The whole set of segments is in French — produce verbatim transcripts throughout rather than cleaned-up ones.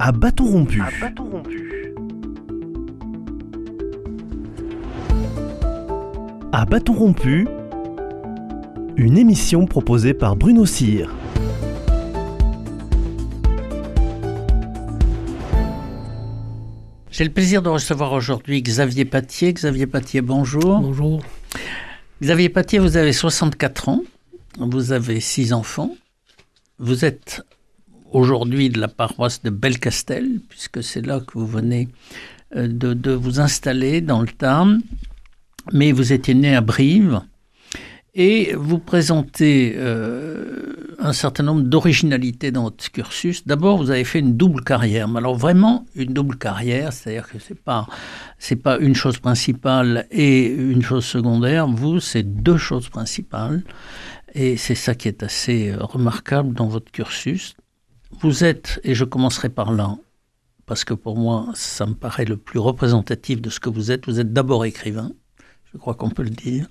À bâton rompu. À bâton rompu. À bâton rompu, une émission proposée par Bruno Cyr. J'ai le plaisir de recevoir aujourd'hui Xavier Pattier. Xavier Pattier, bonjour. Bonjour. Xavier Pattier, vous avez soixante-quatre ans, vous avez six enfants, vous êtes aujourd'hui de la paroisse de Belcastel, puisque c'est là que vous venez de, de vous installer dans le Tarn, mais vous étiez né à Brive, et vous présentez euh, un certain nombre d'originalités dans votre cursus. D'abord, vous avez fait une double carrière, mais alors vraiment une double carrière, c'est-à-dire que c'est pas, c'est pas une chose principale et une chose secondaire, vous, c'est deux choses principales, et c'est ça qui est assez remarquable dans votre cursus. Vous êtes, et je commencerai par là, parce que pour moi, ça me paraît le plus représentatif de ce que vous êtes, vous êtes d'abord écrivain, je crois qu'on peut le dire,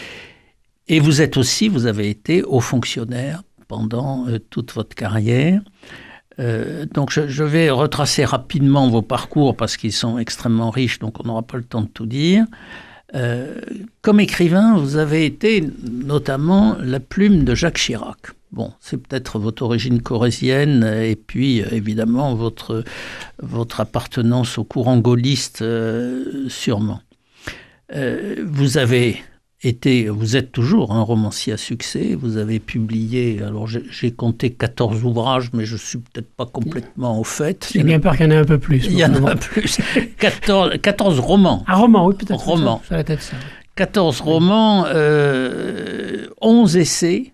et vous êtes aussi, vous avez été haut fonctionnaire pendant euh, toute votre carrière. Euh, donc je, je vais retracer rapidement vos parcours parce qu'ils sont extrêmement riches, donc on n'aura pas le temps de tout dire. Euh, comme écrivain, vous avez été notamment la plume de Jacques Chirac. Bon, c'est peut-être votre origine corrézienne et puis euh, évidemment votre, votre appartenance au courant gaulliste, euh, sûrement. Euh, vous avez été, vous êtes toujours un romancier à succès, vous avez publié, alors j'ai, j'ai compté quatorze ouvrages, mais je ne suis peut-être pas complètement au fait. J'ai bien peur qu'il y en ait un peu plus. Il y en a plus. quatorze, quatorze romans. Un roman, oui, peut-être. Romans. Ça, ça va être ça. quatorze romans, euh, onze essais,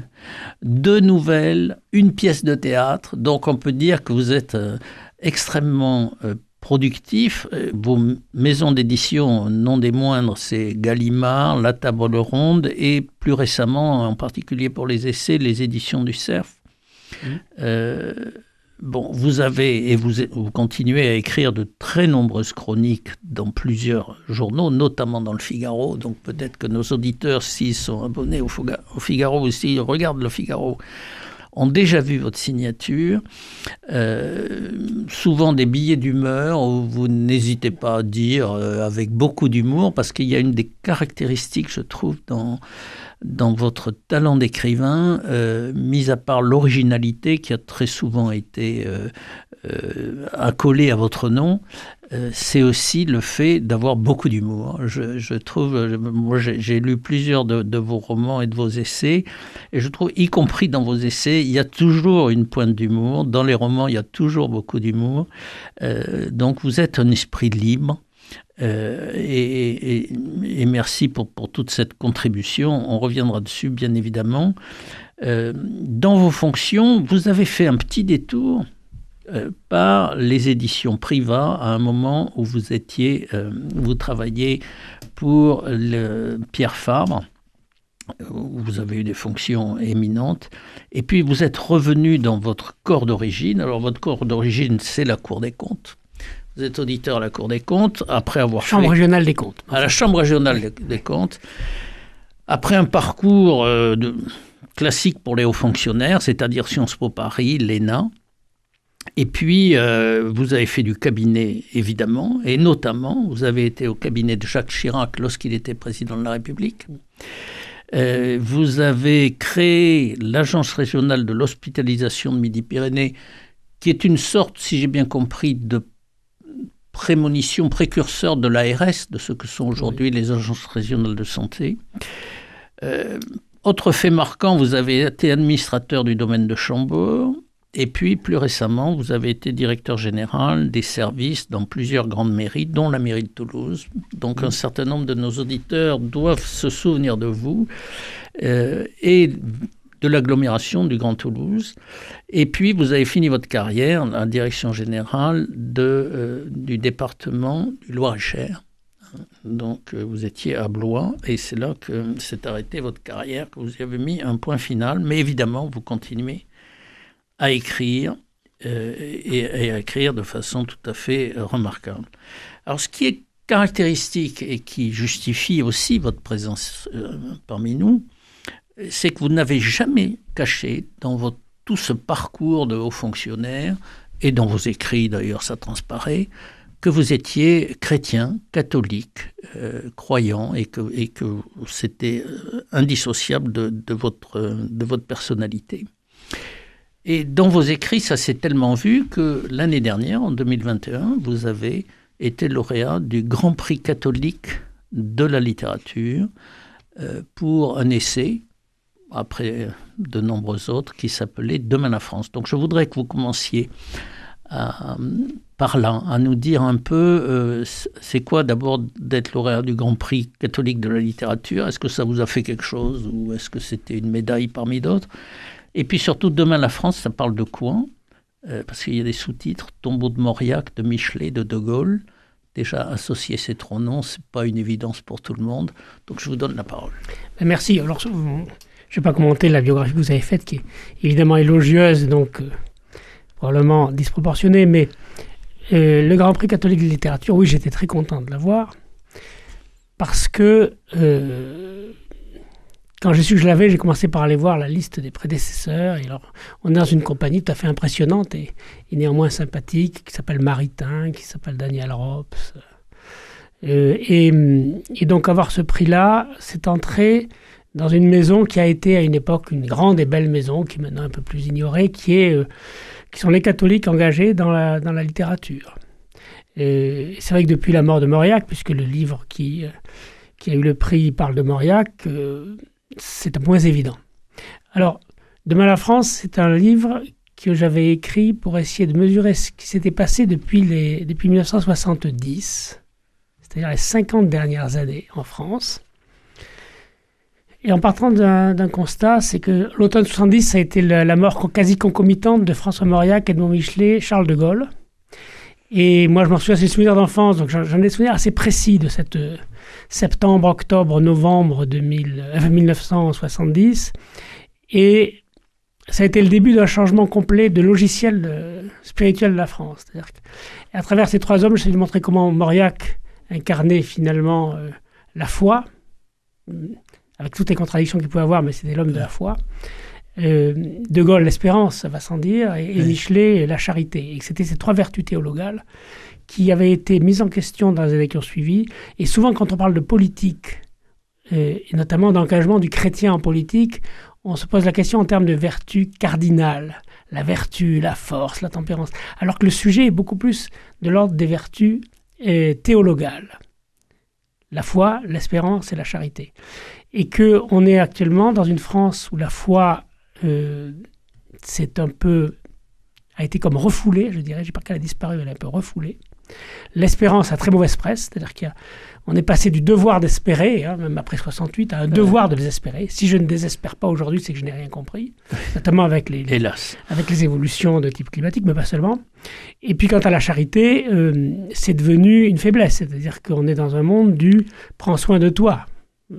deux nouvelles, une pièce de théâtre. Donc on peut dire que vous êtes euh, extrêmement euh, productif. Vos maisons d'édition, non des moindres, c'est Gallimard, La Table Ronde et plus récemment, en particulier pour les essais, les éditions du Cerf. Mmh. Euh, bon, vous avez et vous, vous continuez à écrire de très nombreuses chroniques dans plusieurs journaux, notamment dans le Figaro. Donc peut-être que nos auditeurs, s'ils sont abonnés au, Fouga, au Figaro ou s'ils regardent le Figaro, ont déjà vu votre signature, euh, souvent des billets d'humeur où vous n'hésitez pas à dire euh, avec beaucoup d'humour, parce qu'il y a une des caractéristiques, je trouve, dans, dans votre talent d'écrivain, euh, mis à part l'originalité qui a très souvent été euh, euh, accolée à votre nom, euh, c'est aussi le fait d'avoir beaucoup d'humour. Je, je trouve, moi j'ai, j'ai lu plusieurs de, de vos romans et de vos essais, et je trouve, y compris dans vos essais, il y a toujours une pointe d'humour. Dans les romans, il y a toujours beaucoup d'humour. Euh, donc vous êtes un esprit libre. Euh, et, et, et merci pour, pour toute cette contribution. On reviendra dessus, bien évidemment. Euh, dans vos fonctions, vous avez fait un petit détour euh, par les éditions Privat à un moment où vous étiez, euh, vous travailliez pour le Pierre Fabre, où vous avez eu des fonctions éminentes, et puis vous êtes revenu dans votre corps d'origine. Alors votre corps d'origine, c'est la Cour des comptes. Vous êtes auditeur à la Cour des comptes, après avoir Chambre fait... régionale des comptes. À la Chambre régionale des, des comptes. Après un parcours euh, de, classique pour les hauts fonctionnaires, c'est-à-dire Sciences Po Paris, l'E N A. Et puis, euh, vous avez fait du cabinet, évidemment, et notamment, vous avez été au cabinet de Jacques Chirac lorsqu'il était président de la République. Euh, vous avez créé l'Agence régionale de l'hospitalisation de Midi-Pyrénées, qui est une sorte, si j'ai bien compris, de prémonition, précurseur de l'A R S, de ce que sont aujourd'hui oui. les agences régionales de santé. Euh, autre fait marquant, vous avez été administrateur du domaine de Chambord, et puis plus récemment, vous avez été directeur général des services dans plusieurs grandes mairies, dont la mairie de Toulouse. Donc un certain nombre de nos auditeurs doivent se souvenir de vous, euh, et de l'agglomération du Grand Toulouse. Et puis, vous avez fini votre carrière en direction générale de, euh, du département du Loir-et-Cher. Donc, euh, vous étiez à Blois, et c'est là que s'est arrêtée votre carrière, que vous y avez mis un point final. Mais évidemment, vous continuez à écrire, euh, et, et à écrire de façon tout à fait euh, remarquable. Alors, ce qui est caractéristique et qui justifie aussi votre présence euh, parmi nous, c'est que vous n'avez jamais caché dans votre, tout ce parcours de haut fonctionnaire et dans vos écrits d'ailleurs ça transparaît, que vous étiez chrétien, catholique, euh, croyant, et que, et que c'était indissociable de, de, votre, de votre personnalité. Et dans vos écrits, ça s'est tellement vu que l'année dernière, en deux mille vingt et un, vous avez été lauréat du Grand Prix catholique de la littérature euh, pour un essai, après de nombreux autres, qui s'appelait « Demain la France ». Donc je voudrais que vous commenciez à, par là, à nous dire un peu, euh, c'est quoi d'abord d'être lauréat du Grand Prix catholique de la littérature? Est-ce que ça vous a fait quelque chose ou est-ce que c'était une médaille parmi d'autres? Et puis surtout, Demain la France, ça parle de quoi? euh, Parce qu'il y a des sous-titres, Tombeau de Mauriac, de Michelet, de De Gaulle. Déjà, associer ces trois noms, ce n'est pas une évidence pour tout le monde. Donc je vous donne la parole. Merci. Alors, je ne vais pas commenter la biographie que vous avez faite, qui est évidemment élogieuse, donc euh, probablement disproportionnée, mais euh, le Grand Prix catholique de littérature, oui, j'étais très content de l'avoir, parce que euh, quand j'ai su que je l'avais, j'ai commencé par aller voir la liste des prédécesseurs. Et alors, on est dans une compagnie tout à fait impressionnante et, et néanmoins sympathique, qui s'appelle Maritain, qui s'appelle Daniel Rops. Euh, et, et donc, avoir ce prix-là, c'est entrer dans une maison qui a été à une époque une grande et belle maison, qui est maintenant un peu plus ignorée, qui, est, euh, qui sont les catholiques engagés dans la, dans la littérature. Et c'est vrai que depuis la mort de Mauriac, puisque le livre qui, euh, qui a eu le prix parle de Mauriac, euh, c'est moins évident. Alors, Demain la France, c'est un livre que j'avais écrit pour essayer de mesurer ce qui s'était passé depuis, les, depuis mille neuf cent soixante-dix, c'est-à-dire les cinquante dernières années en France. Et en partant d'un, d'un constat, c'est que l'automne soixante-dix, ça a été la, la mort quasi concomitante de François Mauriac, Edmond Michelet, Charles de Gaulle. Et moi, je m'en souviens, c'est des souvenirs d'enfance, donc j'en, j'en ai des souvenirs assez précis de cette euh, septembre, octobre, novembre de mille, euh, mille neuf cent soixante-dix. Et ça a été le début d'un changement complet de logiciel euh, spirituel de la France. C'est-à-dire qu'à travers ces trois hommes, j'essaie de montrer comment Mauriac incarnait finalement euh, la foi, avec toutes les contradictions qu'il pouvait avoir, mais c'était l'homme de la foi. Euh, de Gaulle, l'espérance, ça va sans dire, et, et Michelet, la charité. Et c'était ces trois vertus théologales qui avaient été mises en question dans les années qui ont suivi. Et souvent, quand on parle de politique, euh, et notamment d'engagement du chrétien en politique, on se pose la question en termes de vertus cardinales. La vertu, la force, la tempérance. Alors que le sujet est beaucoup plus de l'ordre des vertus euh, théologales. La foi, l'espérance et la charité. Et qu'on est actuellement dans une France où la foi Euh, c'est un peu, a été comme refoulée, je dirais, je ne dis pas qu'elle a disparu, elle est un peu refoulée. L'espérance a très mauvaise presse, c'est-à-dire qu'on est passé du devoir d'espérer, hein, même après soixante-huit, à un devoir de désespérer. Si je ne désespère pas aujourd'hui, c'est que je n'ai rien compris, notamment avec les, les, avec les évolutions de type climatique, mais pas seulement. Et puis quant à la charité, euh, c'est devenu une faiblesse, c'est-à-dire qu'on est dans un monde du « prends soin de toi ».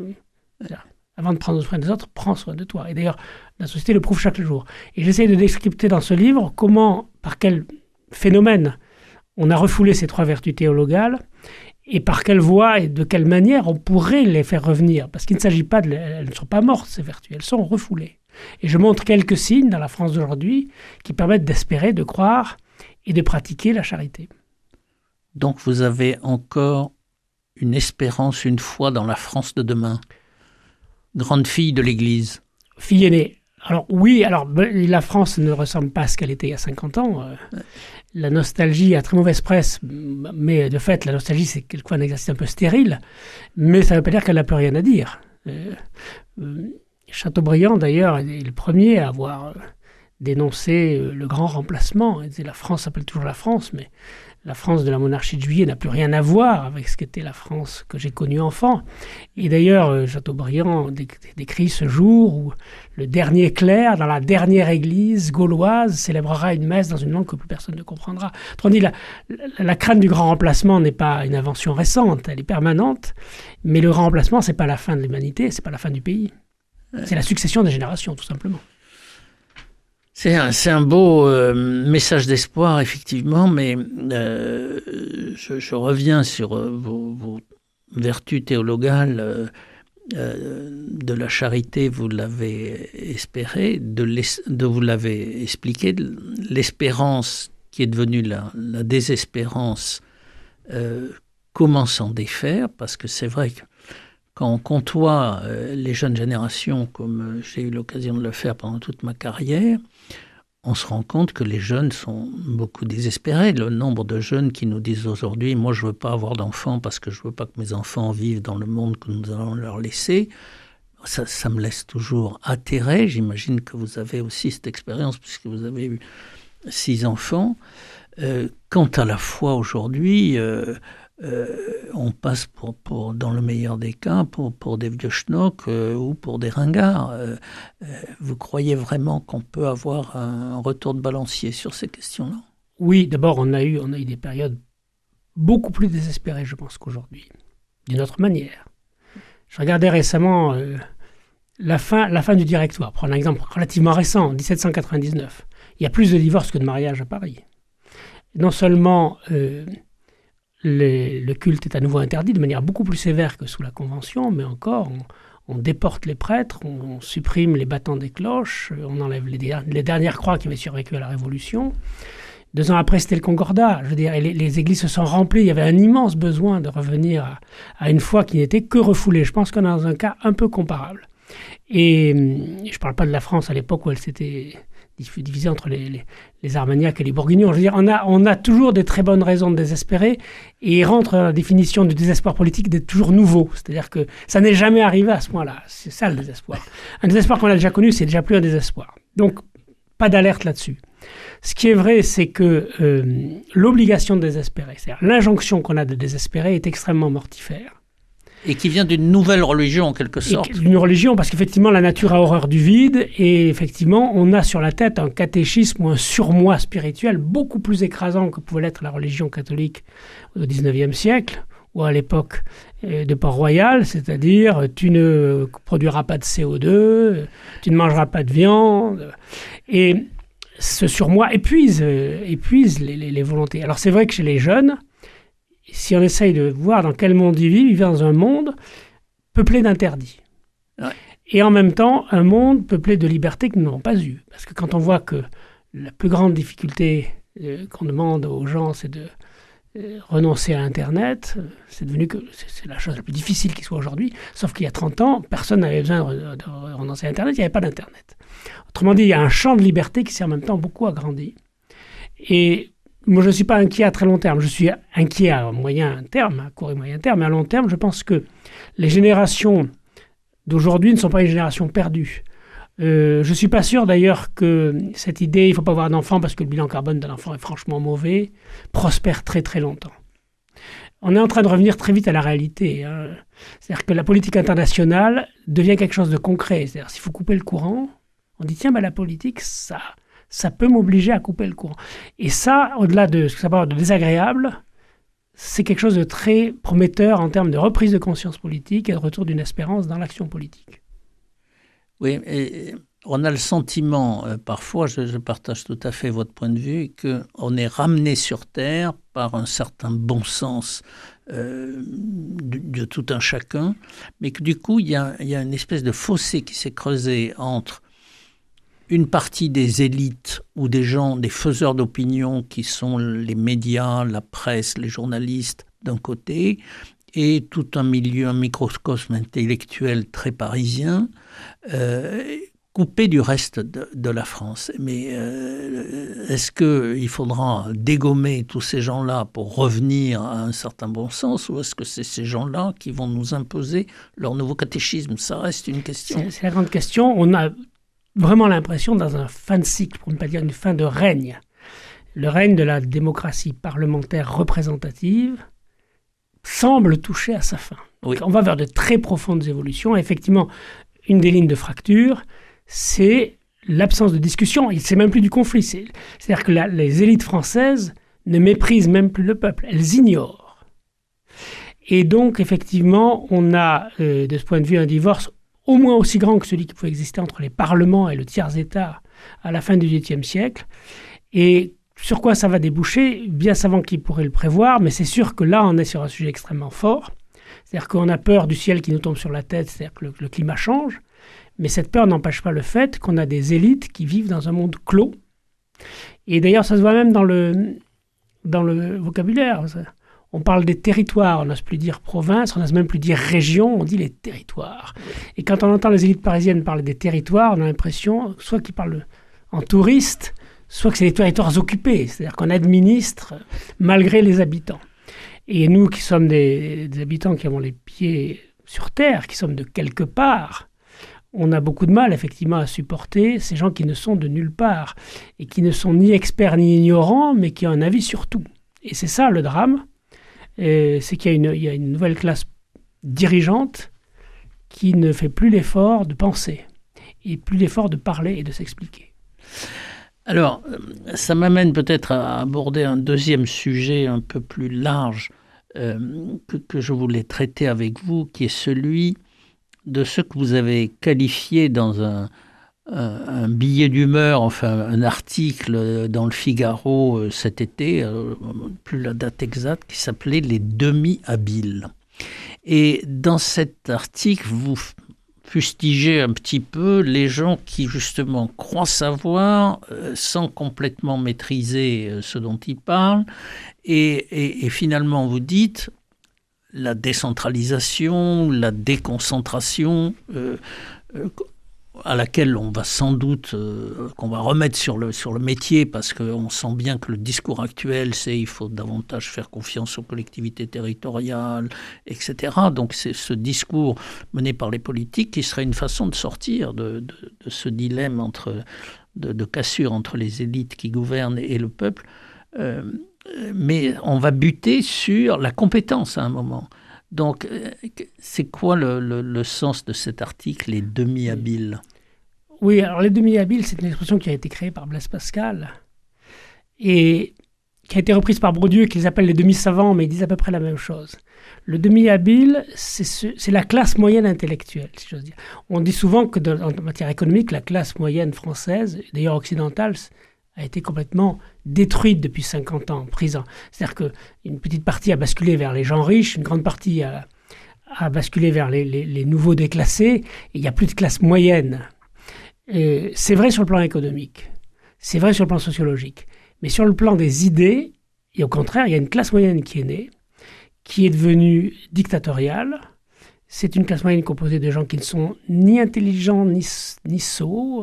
Avant de prendre soin des autres, prends soin de toi. Et d'ailleurs, la société le prouve chaque jour. Et j'essaie de décrypter dans ce livre comment, par quel phénomène, on a refoulé ces trois vertus théologales et par quelle voie et de quelle manière on pourrait les faire revenir. Parce qu'il ne s'agit pas de... Elles ne sont pas mortes, ces vertus. Elles sont refoulées. Et je montre quelques signes dans la France d'aujourd'hui qui permettent d'espérer, de croire et de pratiquer la charité. Donc vous avez encore une espérance, une foi dans la France de demain. Grande fille de l'Église. Fille aînée. Alors oui, alors la France ne ressemble pas à ce qu'elle était il y a cinquante ans. Euh, la nostalgie a très mauvaise presse, mais de fait, la nostalgie, c'est quelquefois un exercice un peu stérile, mais ça ne veut pas dire qu'elle n'a plus rien à dire. Euh, euh, Chateaubriand, d'ailleurs, est le premier à avoir dénoncé le grand remplacement. Il disait, la France s'appelle toujours la France, mais la France de la monarchie de Juillet n'a plus rien à voir avec ce qu'était la France que j'ai connue enfant. Et d'ailleurs, Chateaubriand décrit ce jour où le dernier clerc, dans la dernière église gauloise, célébrera une messe dans une langue que plus personne ne comprendra. Autrement dit, la, la, la crainte du grand remplacement n'est pas une invention récente, elle est permanente, mais le grand remplacement, ce n'est pas la fin de l'humanité, ce n'est pas la fin du pays. C'est la succession des générations, tout simplement. C'est un, c'est un beau euh, message d'espoir, effectivement, mais euh, je, je reviens sur euh, vos, vos vertus théologales. Euh, euh, de la charité, vous l'avez espéré, de, de vous l'avez expliqué, de l'espérance qui est devenue la, la désespérance, euh, comment s'en défaire, parce que c'est vrai que quand on côtoie euh, les jeunes générations, comme euh, j'ai eu l'occasion de le faire pendant toute ma carrière, on se rend compte que les jeunes sont beaucoup désespérés. Le nombre de jeunes qui nous disent aujourd'hui « moi, je ne veux pas avoir d'enfants parce que je ne veux pas que mes enfants vivent dans le monde que nous allons leur laisser », ça, ça me laisse toujours atterré. J'imagine que vous avez aussi cette expérience puisque vous avez eu six enfants. Euh, quant à la foi aujourd'hui, euh, euh, on passe pour, pour, dans le meilleur des cas pour, pour des vieux schnocks euh, ou pour des ringards. Euh, euh, vous croyez vraiment qu'on peut avoir un retour de balancier sur ces questions-là ? Oui, d'abord, on a eu, on a eu des périodes beaucoup plus désespérées, je pense, qu'aujourd'hui, d'une autre manière. Je regardais récemment euh, la, fin, la fin du Directoire. Prendre un exemple relativement récent, dix-sept cent quatre-vingt-dix-neuf. Il y a plus de divorces que de mariages à Paris. Non seulement euh, les, le culte est à nouveau interdit de manière beaucoup plus sévère que sous la Convention, mais encore, on, on déporte les prêtres, on, on supprime les battants des cloches, on enlève les, les dernières croix qui avaient survécu à la Révolution. Deux ans après, c'était le Concordat. Je veux dire, les, les églises se sont remplies. Il y avait un immense besoin de revenir à, à une foi qui n'était que refoulée. Je pense qu'on est dans un cas un peu comparable. Et je ne parle pas de la France à l'époque où elle s'était divisée entre les, les, les Armagnacs et les Bourguignons. Je veux dire, on a, on a toujours des très bonnes raisons de désespérer et il rentre dans la définition du désespoir politique d'être toujours nouveau. C'est-à-dire que ça n'est jamais arrivé à ce point-là. C'est ça le désespoir. Un désespoir qu'on a déjà connu, c'est déjà plus un désespoir. Donc, pas d'alerte là-dessus. Ce qui est vrai, c'est que euh, l'obligation de désespérer, c'est-à-dire l'injonction qu'on a de désespérer est extrêmement mortifère. Et qui vient d'une nouvelle religion, en quelque sorte. D'une religion, parce qu'effectivement, la nature a horreur du vide, et effectivement, on a sur la tête un catéchisme ou un surmoi spirituel beaucoup plus écrasant que pouvait l'être la religion catholique au dix-neuvième siècle, ou à l'époque de Port-Royal, c'est-à-dire tu ne produiras pas de C O deux, tu ne mangeras pas de viande, et ce surmoi épuise, épuise les, les, les volontés. Alors c'est vrai que chez les jeunes, si on essaye de voir dans quel monde ils vivent, ils vivent dans un monde peuplé d'interdits. Ouais. Et en même temps, un monde peuplé de libertés qu'ils n'ont pas eues. Parce que quand on voit que la plus grande difficulté euh, qu'on demande aux gens, c'est de euh, renoncer à Internet, euh, c'est devenu que c'est, c'est la chose la plus difficile qui soit aujourd'hui. Sauf qu'il y a trente ans, personne n'avait besoin de, de renoncer à Internet, il n'y avait pas d'Internet. Autrement dit, il y a un champ de liberté qui s'est en même temps beaucoup agrandi. Et moi, je ne suis pas inquiet à très long terme. Je suis inquiet à moyen terme, à court et moyen terme. Mais à long terme, je pense que les générations d'aujourd'hui ne sont pas une génération perdue. Euh, je ne suis pas sûr d'ailleurs que cette idée, il ne faut pas avoir d'enfant parce que le bilan carbone d'un enfant est franchement mauvais, prospère très très longtemps. On est en train de revenir très vite à la réalité. Hein. C'est-à-dire que la politique internationale devient quelque chose de concret. C'est-à-dire s'il faut couper le courant, on dit tiens, ben, la politique, ça... ça peut m'obliger à couper le courant. Et ça, au-delà de ce que ça peut avoir de désagréable, c'est quelque chose de très prometteur en termes de reprise de conscience politique et de retour d'une espérance dans l'action politique. Oui, et on a le sentiment, euh, parfois, je, je partage tout à fait votre point de vue, qu'on est ramené sur Terre par un certain bon sens euh, de, de tout un chacun, mais que du coup, il y a, il y a une espèce de fossé qui s'est creusé entre une partie des élites ou des gens, des faiseurs d'opinion qui sont les médias, la presse, les journalistes d'un côté, et tout un milieu, un microcosme intellectuel très parisien, euh, coupé du reste de, de la France. Mais euh, est-ce qu'il faudra dégommer tous ces gens-là pour revenir à un certain bon sens, ou est-ce que c'est ces gens-là qui vont nous imposer leur nouveau catéchisme ? Ça reste une question. C'est, c'est la grande question. On a vraiment l'impression dans un fin de cycle, pour ne pas dire une fin de règne. Le règne de la démocratie parlementaire représentative semble toucher à sa fin. Oui. On va vers de très profondes évolutions. Et effectivement, une des lignes de fracture, c'est l'absence de discussion. C'est même plus du conflit. C'est, c'est-à-dire que la, les élites françaises ne méprisent même plus le peuple. Elles ignorent. Et donc, effectivement, on a, euh, de ce point de vue, un divorce au moins aussi grand que celui qui pouvait exister entre les parlements et le tiers-État à la fin du dix-huitième siècle. Et sur quoi ça va déboucher ? Bien savant qui pourrait le prévoir, mais c'est sûr que là, on est sur un sujet extrêmement fort. C'est-à-dire qu'on a peur du ciel qui nous tombe sur la tête, c'est-à-dire que le, le climat change, mais cette peur n'empêche pas le fait qu'on a des élites qui vivent dans un monde clos Et d'ailleurs, ça se voit même dans le, dans le vocabulaire. On parle des territoires, on n'ose plus dire province, on n'ose même plus dire région, on dit les territoires. Et quand on entend les élites parisiennes parler des territoires, on a l'impression soit qu'ils parlent en touriste, soit que c'est les territoires occupés, c'est-à-dire qu'on administre malgré les habitants. Et nous qui sommes des, des habitants qui avons les pieds sur terre, qui sommes de quelque part, on a beaucoup de mal effectivement à supporter ces gens qui ne sont de nulle part et qui ne sont ni experts ni ignorants, mais qui ont un avis sur tout. Et c'est ça le drame, et c'est qu'il y a, une, il y a une nouvelle classe dirigeante qui ne fait plus l'effort de penser et plus l'effort de parler et de s'expliquer. Alors, ça m'amène peut-être à aborder un deuxième sujet un peu plus large euh, que, que je voulais traiter avec vous, qui est celui de ce que vous avez qualifié dans un, un, un billet d'humeur, enfin un article dans le Figaro euh, cet été, euh, plus la date exacte, qui s'appelait « Les demi-habiles ». Et dans cet article, vous fustiger un petit peu les gens qui justement croient savoir euh, sans complètement maîtriser euh, ce dont ils parlent et, et, et finalement vous dites la décentralisation, la déconcentration euh, euh, à laquelle on va sans doute, euh, qu'on va remettre sur le, sur le métier parce qu'on sent bien que le discours actuel, c'est il faut davantage faire confiance aux collectivités territoriales, et cetera. Donc c'est ce discours mené par les politiques qui serait une façon de sortir de, de, de ce dilemme entre, de, de cassure entre les élites qui gouvernent et le peuple. Euh, mais on va buter sur la compétence à un moment. Donc, c'est quoi le, le, le sens de cet article, les demi-habiles ? Oui, alors les demi-habiles, c'est une expression qui a été créée par Blaise Pascal et qui a été reprise par Bourdieu, qu'ils appellent les demi-savants, mais ils disent à peu près la même chose. Le demi-habile, c'est, ce, c'est la classe moyenne intellectuelle, si j'ose dire. On dit souvent que de, en matière économique, la classe moyenne française, d'ailleurs occidentale, a été complètement détruite depuis cinquante ans, prise en... C'est-à-dire qu'une petite partie a basculé vers les gens riches, une grande partie a, a basculé vers les, les, les nouveaux déclassés, et il n'y a plus de classe moyenne. Et c'est vrai sur le plan économique, c'est vrai sur le plan sociologique, mais sur le plan des idées, et au contraire, il y a une classe moyenne qui est née, qui est devenue dictatoriale. C'est une classe moyenne composée de gens qui ne sont ni intelligents, ni, ni sots,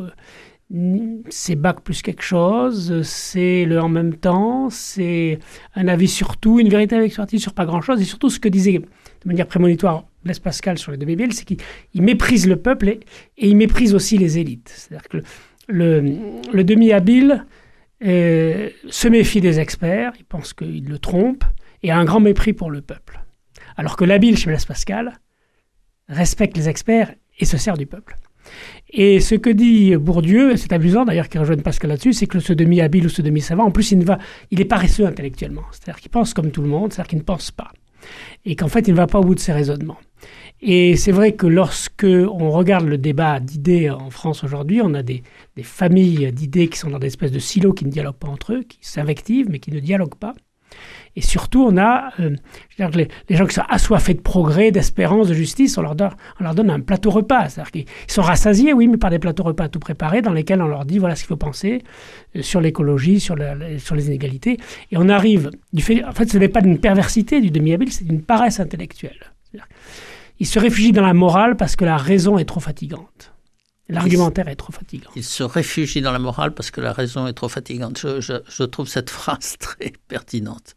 c'est bac plus quelque chose, c'est le en même temps, c'est un avis sur tout, une véritable expertise sur pas grand-chose, et surtout ce que disait de manière prémonitoire Blaise Pascal sur les demi-habiles, c'est qu'il méprise le peuple et, et il méprise aussi les élites. C'est-à-dire que le, le, le demi-habile euh, se méfie des experts, il pense qu'ils le trompent, et a un grand mépris pour le peuple. Alors que l'habile chez Blaise Pascal respecte les experts et se sert du peuple. Et ce que dit Bourdieu, c'est amusant d'ailleurs qu'il rejoigne Pascal là-dessus, c'est que ce demi-habile ou ce demi-savant, en plus il, ne va, il est paresseux intellectuellement. C'est-à-dire qu'il pense comme tout le monde, c'est-à-dire qu'il ne pense pas. Et qu'en fait il ne va pas au bout de ses raisonnements. Et c'est vrai que lorsque on regarde le débat d'idées en France aujourd'hui, on a des, des familles d'idées qui sont dans des espèces de silos qui ne dialoguent pas entre eux, qui s'invectivent mais qui ne dialoguent pas. Et surtout, on a euh, je veux dire, les, les gens qui sont assoiffés de progrès, d'espérance, de justice, on leur, donne, on leur donne un plateau repas. C'est-à-dire qu'ils sont rassasiés, oui, mais par des plateaux repas tout préparés dans lesquels on leur dit voilà ce qu'il faut penser euh, sur l'écologie, sur, la, sur les inégalités. Et on arrive, du fait, en fait, ce n'est pas d'une perversité du demi-habile, c'est d'une paresse intellectuelle. C'est-à-dire, ils se réfugient dans la morale parce que la raison est trop fatigante. L'argumentaire est trop fatigant. Il se réfugie dans la morale parce que la raison est trop fatigante. Je, je, je trouve cette phrase très pertinente.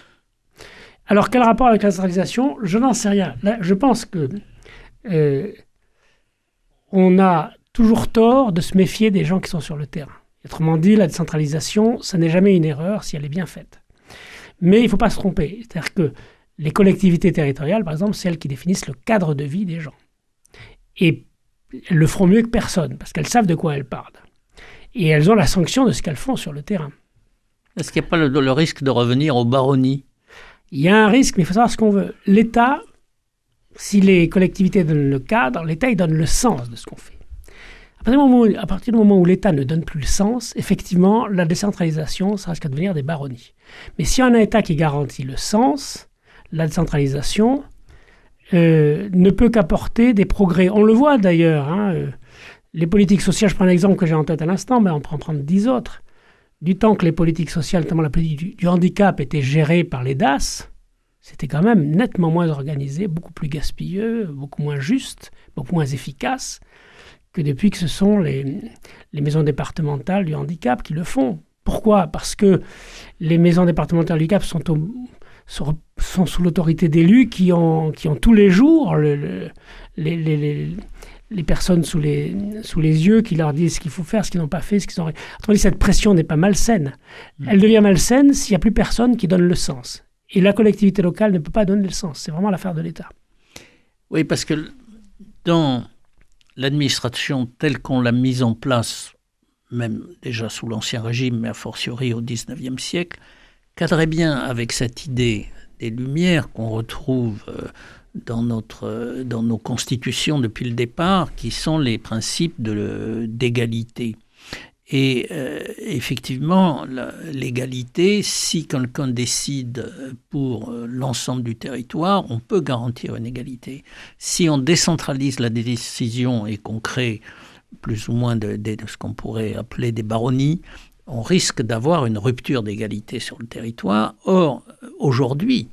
Alors, quel rapport avec la centralisation ? Je n'en sais rien. Là, je pense que euh, on a toujours tort de se méfier des gens qui sont sur le terrain. Autrement dit, la décentralisation, ça n'est jamais une erreur si elle est bien faite. Mais il ne faut pas se tromper. C'est-à-dire que les collectivités territoriales, par exemple, c'est elles qui définissent le cadre de vie des gens. Et elles le feront mieux que personne, parce qu'elles savent de quoi elles parlent. Et elles ont la sanction de ce qu'elles font sur le terrain. Est-ce qu'il n'y a pas le, le risque de revenir aux baronnies ? Il y a un risque, mais il faut savoir ce qu'on veut. L'État, si les collectivités donnent le cadre, l'État, il donne le sens de ce qu'on fait. À partir du moment où, à partir du moment où l'État ne donne plus le sens, effectivement, la décentralisation, ça risque de devenir des baronnies. Mais si on a un État qui garantit le sens, la décentralisation Euh, ne peut qu'apporter des progrès. On le voit d'ailleurs. Hein, euh, les politiques sociales, je prends un exemple que j'ai en tête à l'instant, mais on peut en prendre dix autres. du temps que les politiques sociales, notamment la politique du, du handicap, étaient gérées par les D A S, c'était quand même nettement moins organisé, beaucoup plus gaspilleux, beaucoup moins juste, beaucoup moins efficace que depuis que ce sont les, les maisons départementales du handicap qui le font. Pourquoi ? Parce que les maisons départementales du handicap sont, au, sont, sont sous l'autorité d'élus qui ont, qui ont tous les jours le, le, les, les, les, les personnes sous les, sous les yeux qui leur disent ce qu'il faut faire, ce qu'ils n'ont pas fait, ce qu'ils ont... Autrement dit, cette pression n'est pas malsaine. Mmh. Elle devient malsaine s'il n'y a plus personne qui donne le sens. Et la collectivité locale ne peut pas donner le sens. C'est vraiment l'affaire de l'État. Oui, parce que dans l'administration telle qu'on l'a mise en place, même déjà sous l'Ancien Régime, mais a fortiori au dix-neuvième siècle, cadrait bien avec cette idée des Lumières qu'on retrouve dans, notre, dans nos constitutions depuis le départ, qui sont les principes de, d'égalité. Et euh, effectivement, la, l'égalité, si quelqu'un décide pour l'ensemble du territoire, on peut garantir une égalité. Si on décentralise la décision et qu'on crée plus ou moins de, de, de ce qu'on pourrait appeler des baronnies, on risque d'avoir une rupture d'égalité sur le territoire. Or, aujourd'hui,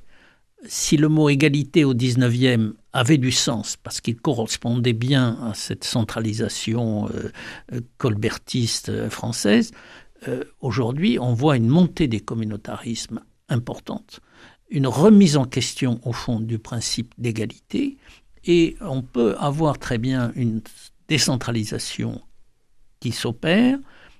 si le mot égalité au dix-neuvième avait du sens, parce qu'il correspondait bien à cette centralisation euh, colbertiste euh, française, euh, aujourd'hui, on voit une montée des communautarismes importante, une remise en question, au fond, du principe d'égalité, et on peut avoir très bien une décentralisation qui s'opère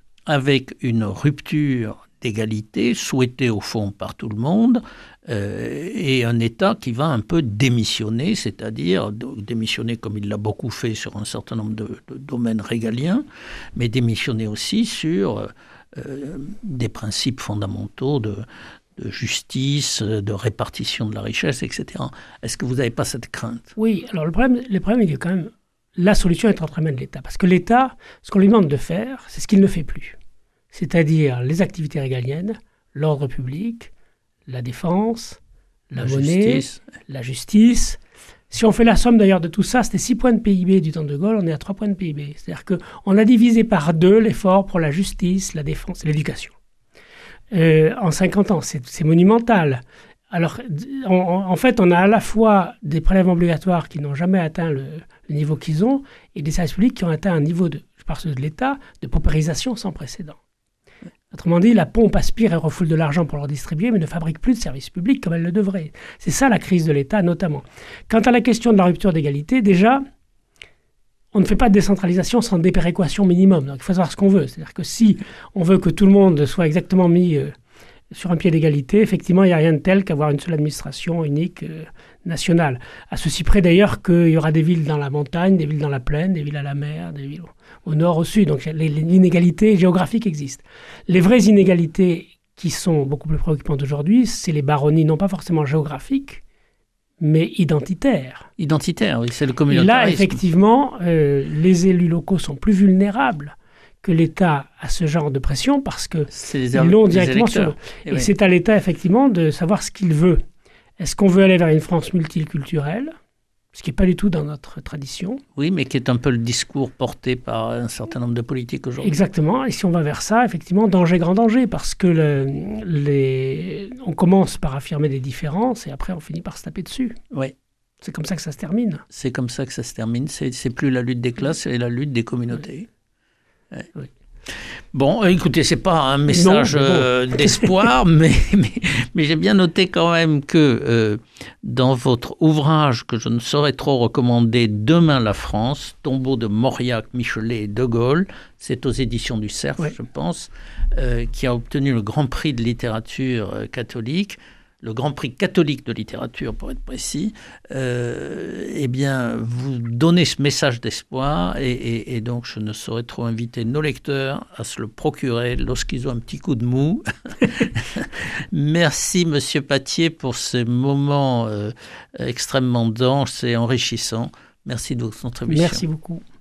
avec une rupture d'égalité souhaitée au fond par tout le monde euh, et un État qui va un peu démissionner, c'est-à-dire démissionner comme il l'a beaucoup fait sur un certain nombre de, de domaines régaliens, mais démissionner aussi sur euh, des principes fondamentaux de, de justice, de répartition de la richesse, et cetera. Est-ce que vous n'avez pas cette crainte ? Oui, alors le problème, le problème il est quand même... La solution est entre les mains de l'État. Parce que l'État, ce qu'on lui demande de faire, c'est ce qu'il ne fait plus. C'est-à-dire les activités régaliennes, l'ordre public, la défense, la, la monnaie, justice. la justice. Si on fait la somme d'ailleurs de tout ça, c'était six points de P I B du temps de Gaulle, on est à trois points de P I B. C'est-à-dire qu'on a divisé par deux l'effort pour la justice, la défense et l'éducation. Euh, en cinquante ans, c'est, c'est monumental. Alors, on, en fait, on a à la fois des prélèvements obligatoires qui n'ont jamais atteint le, le niveau qu'ils ont et des services publics qui ont atteint un niveau, de, je parle de l'État, de paupérisation sans précédent. Autrement dit, la pompe aspire et refoule de l'argent pour leur distribuer, mais ne fabrique plus de services publics comme elle le devrait. C'est ça la crise de l'État, notamment. Quant à la question de la rupture d'égalité, déjà, on ne fait pas de décentralisation sans dépéréquation minimum. Donc, il faut savoir ce qu'on veut. C'est-à-dire que si on veut que tout le monde soit exactement mis... Euh, sur un pied d'égalité, effectivement, il n'y a rien de tel qu'avoir une seule administration unique euh, nationale. À ceci près d'ailleurs qu'il y aura des villes dans la montagne, des villes dans la plaine, des villes à la mer, des villes au, au nord, au sud. Donc les, les inégalités géographiques existent. Les vraies inégalités qui sont beaucoup plus préoccupantes aujourd'hui, c'est les baronnies, non pas forcément géographiques, mais identitaires. Identitaires, oui, c'est le communautarisme. Et là, effectivement, euh, les élus locaux sont plus vulnérables que l'État a ce genre de pression parce que ils l'ont directement sur eux. Et, et oui. C'est à l'État, effectivement, de savoir ce qu'il veut. Est-ce qu'on veut aller vers une France multiculturelle, ce qui n'est pas du tout dans notre tradition. Oui, mais qui est un peu le discours porté par un certain nombre de politiques aujourd'hui. Exactement. Et si on va vers ça, effectivement, danger, grand danger, parce que le, les... on commence par affirmer des différences et après on finit par se taper dessus. Oui. C'est comme ça que ça se termine. C'est comme ça que ça se termine. C'est, c'est plus la lutte des classes, c'est la lutte des communautés. Oui. Ouais. Oui. Bon, écoutez, c'est pas un message non, bon. euh, d'espoir, mais, mais, mais j'ai bien noté quand même que euh, dans votre ouvrage que je ne saurais trop recommander, Demain la France, tombeau de Mauriac, Michelet et De Gaulle, c'est aux éditions du Cerf, oui. je pense, euh, qui a obtenu le Grand Prix de littérature euh, catholique, le Grand Prix catholique de littérature pour être précis, euh, eh bien, vous donnez ce message d'espoir et, et, et donc je ne saurais trop inviter nos lecteurs à se le procurer lorsqu'ils ont un petit coup de mou. Merci Monsieur Pattier pour ces moments euh, extrêmement denses et enrichissants. Merci de votre contribution. Merci beaucoup.